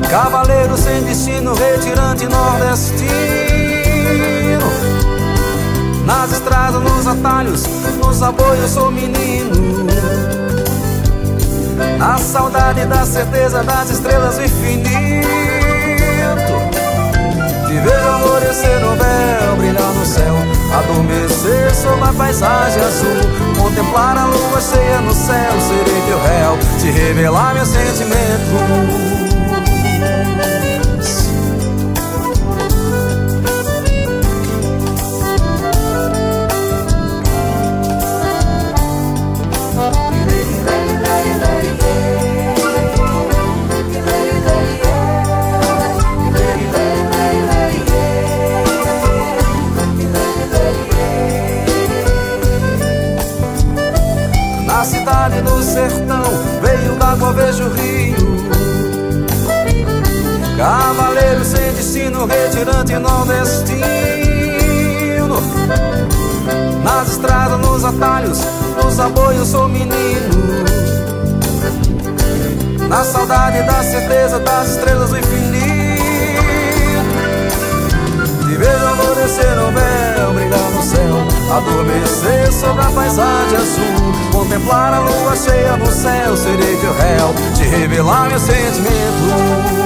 Cavaleiro sem destino, retirante nordestino. Nas estradas, nos atalhos, nos aboios sou menino. Na saudade da certeza das estrelas do infinito. Te vejo alvorecer no véu, brilhar no céu, adormecer sob a paisagem azul. Contemplar a lua cheia no céu, serei teu réu, te revelar meus sentimentos. Na cidade do sertão, veio d'água, vejo o rio. Cavaleiro sem destino, retirante nordestino. Nas estradas, nos atalhos, nos aboios sou menino. Na saudade da certeza das estrelas do infinito. Te vejo alvorecer no véu, brilhar no céu, adormecer sobre a paisagem azul. Contemplar a lua cheia no céu, serei teu réu, te revelar meus sentimentos.